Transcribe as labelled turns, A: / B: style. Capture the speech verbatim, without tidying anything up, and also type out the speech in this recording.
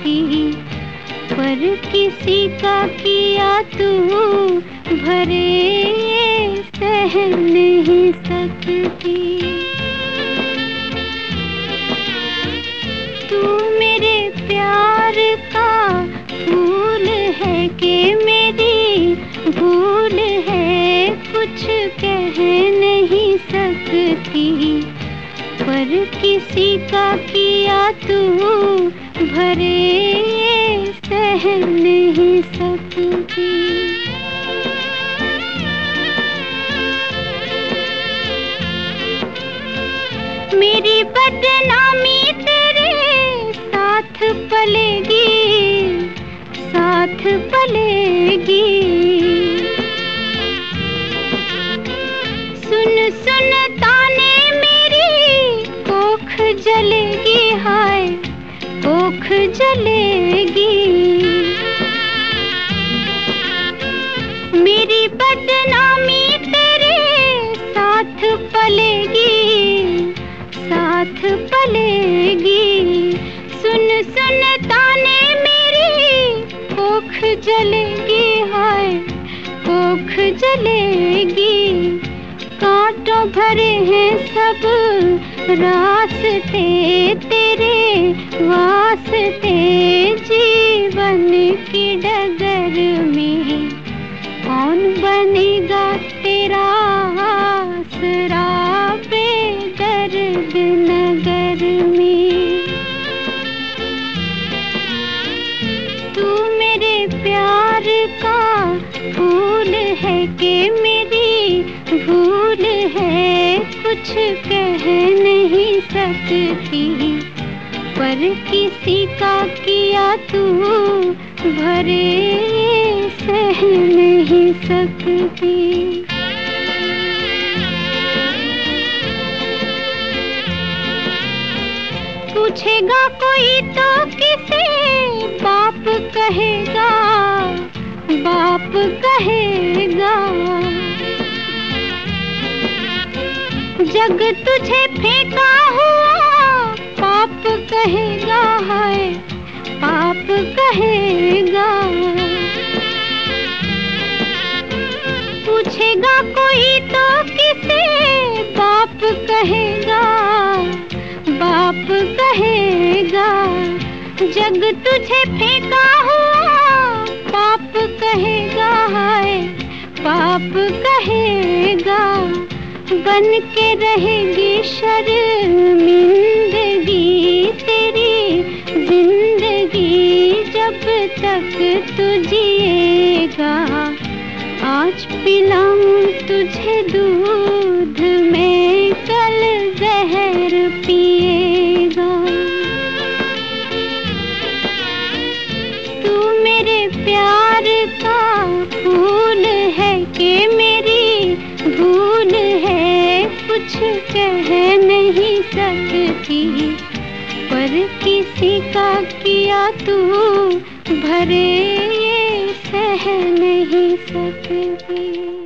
A: सकती, पर किसी का किया तू भरे सह नहीं सकती। तू मेरे प्यार का फूल है कि मेरी भूल है, कुछ कह नहीं सकती, पर किसी का किया तू भरे सह नहीं सकती। मेरी बदनामी तेरे साथ पलेगी, साथ पलेगी। सुन सुन ताने मेरी कोख जलेगी, हाय कोख जलेगी। मेरी बदनामी तेरे साथ पलेगी, साथ पलेगी। सुन सुन ताने मेरी कोख जलेगी, हाय कोख जलेगी। कांटों भरे हैं सब रास्ते तेरे वास्ते, जीवन की डगर में कौन बनेगा तेरा आसरा बेदर्द नगर में। तू मेरे प्यार का फूल है कि मेरी भूल है, कुछ कह नहीं सकती, पर किसी का किया तू भरे सह नहीं सकती। पूछेगा कोई तो किसे बाप कहेगा, बाप कहेगा। जग तुझे फेंका हुआ पाप कहेगा, हाय पाप कहेगा। पूछेगा कोई तो किसे बाप कहेगा, बाप कहेगा। जग तुझे फेंका हुआ पाप कहेगा, हाय पाप कहेगा। बन के रहेगी शर्मिंदगी तेरी जिंदगी, जब तक तू जिएगा। आज पिलाऊं तुझे दूध में, कल जहर पिएगा। तू मेरे प्यार का फूल है कि मेरी भूल है, कुछ कह नहीं सकती, पर किसी का किया तू भरे सह नहीं सकती।